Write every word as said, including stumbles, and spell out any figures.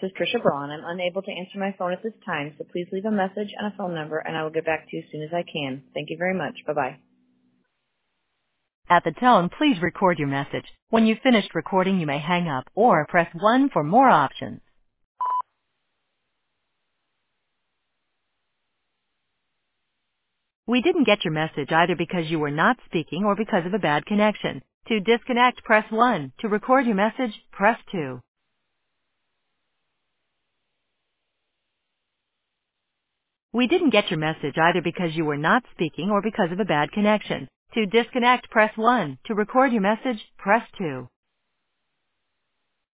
is Trisha Braun. I'm unable to answer my phone at this time, so please leave a message and a phone number, and I will get back to you as soon as I can. Thank you very much. Bye-bye. At the tone, please record your message. When you've finished recording, you may hang up or press one for more options. We didn't get your message either because you were not speaking or because of a bad connection. To disconnect, press one. To record your message, press two. We didn't get your message either because you were not speaking or because of a bad connection. To disconnect, press one. To record your message, press two.